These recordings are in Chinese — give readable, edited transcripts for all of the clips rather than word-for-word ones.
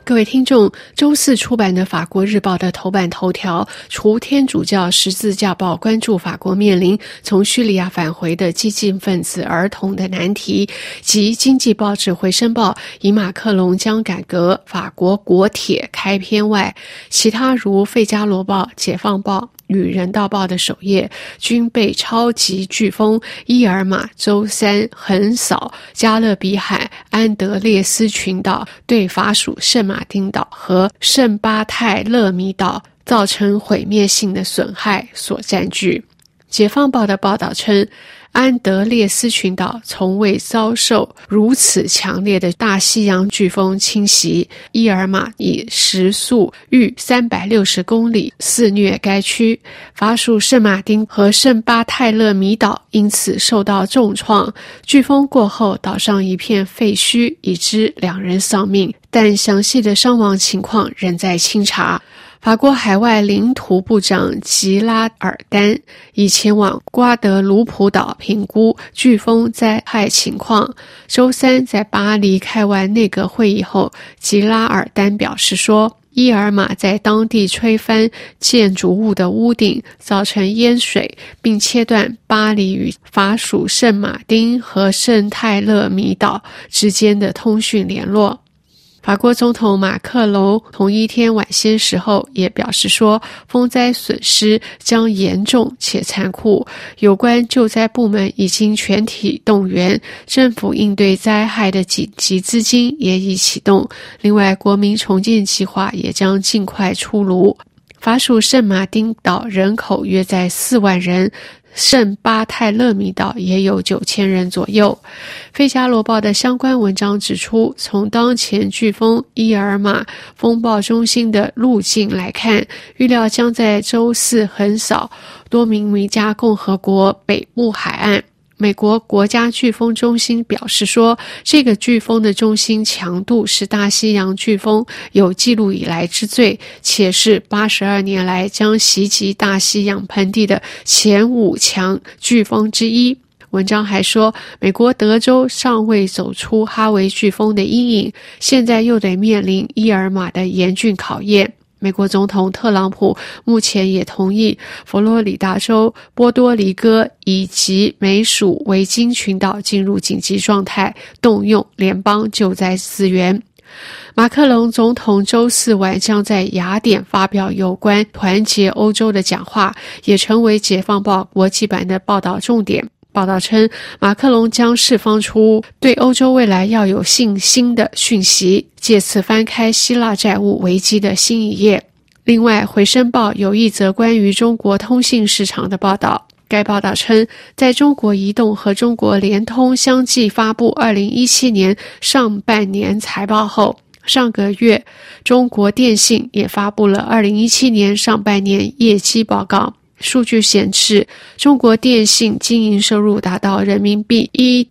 各位听众，周四出版的法国日报的头版头条，除天主教十字架报关注法国面临从叙利亚返回的激进分子儿童的难题，及经济报纸回声报以马克龙将改革法国国铁开篇外，其他如费加罗报、解放报与人道报的首页均被超级飓风伊尔玛周三横扫加勒比海安德烈斯群岛，对法属圣马丁岛和圣巴泰勒米岛造成毁灭性的损害所占据。解放报的报道称，安德烈斯群岛从未遭受如此强烈的大西洋飓风侵袭，伊尔玛以时速逾360公里肆虐该区，法属圣马丁和圣巴泰勒米岛因此受到重创。飓风过后，岛上一片废墟，已知2人丧命，但详细的伤亡情况仍在清查。法国海外领土部长吉拉尔丹已前往瓜德卢普岛评估飓风灾害情况。周三在巴黎开完内阁会议后，吉拉尔丹表示说，伊尔玛在当地吹翻建筑物的屋顶，造成淹水，并切断巴黎与法属圣马丁和圣泰勒米岛之间的通讯联络。法国总统马克龙同一天晚些时候也表示说，风灾损失将严重且残酷，有关救灾部门已经全体动员，政府应对灾害的紧急资金也已启动，另外国民重建计划也将尽快出炉。法属圣马丁岛人口约在4万人，圣巴泰勒米岛也有9000人左右。费加罗报的相关文章指出，从当前飓风伊尔玛风暴中心的路径来看，预料将在周四横扫多明尼加共和国北部海岸。美国国家飓风中心表示说，这个飓风的中心强度是大西洋飓风有记录以来之最，且是82年来将袭击大西洋盆地的前5强飓风之一。文章还说，美国德州尚未走出哈维飓风的阴影，现在又得面临伊尔玛的严峻考验。美国总统特朗普目前也同意佛罗里达州、波多黎各以及美属维京群岛进入紧急状态，动用联邦救灾资源。马克龙总统周四晚将在雅典发表有关团结欧洲的讲话，也成为解放报国际版的报道重点。报道称，马克龙将释放出对欧洲未来要有信心的讯息，借此翻开希腊债务危机的新一页。另外，回声报有一则关于中国通信市场的报道。该报道称，在中国移动和中国联通相继发布2017年上半年财报后，上个月中国电信也发布了2017年上半年业绩报告。数据显示，中国电信经营收入达到人民币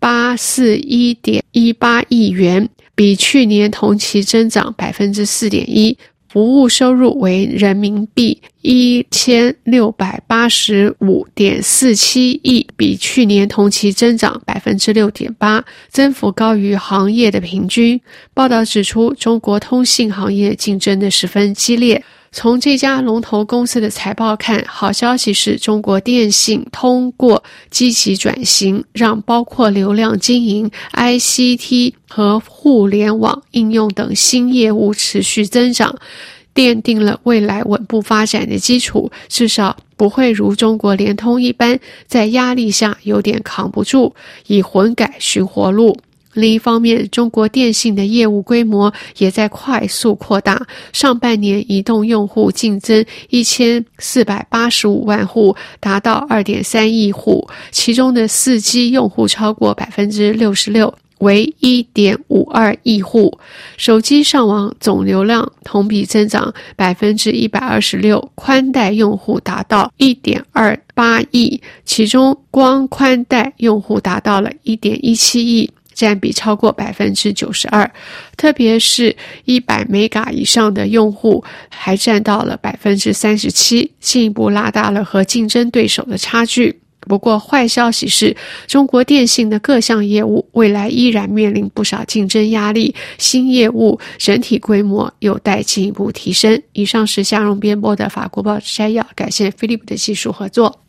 1841.18 亿元，比去年同期增长 4.1%， 服务收入为人民币 1685.47 亿，比去年同期增长 6.8%， 增幅高于行业的平均。报道指出，中国通信行业竞争的十分激烈。从这家龙头公司的财报看，好消息是中国电信通过积极转型，让包括流量经营、ICT 和互联网应用等新业务持续增长，奠定了未来稳步发展的基础，至少不会如中国联通一般在压力下有点扛不住，以混改寻活路。另一方面，中国电信的业务规模也在快速扩大，上半年移动用户净增1485万户，达到 2.3 亿户，其中的 4G 用户超过 66%，为 1.52 亿户，手机上网总流量同比增长 126%， 宽带用户达到 1.28 亿，其中光宽带用户达到了 1.17 亿，占比超过 92%， 特别是100 Mega 以上的用户还占到了 37%， 进一步拉大了和竞争对手的差距。 不过坏消息是，中国电信的各项业务未来依然面临不少竞争压力，新业务整体规模有待进一步提升。以上是夏蓉编播的法国报摘要，感谢菲利普的技术合作。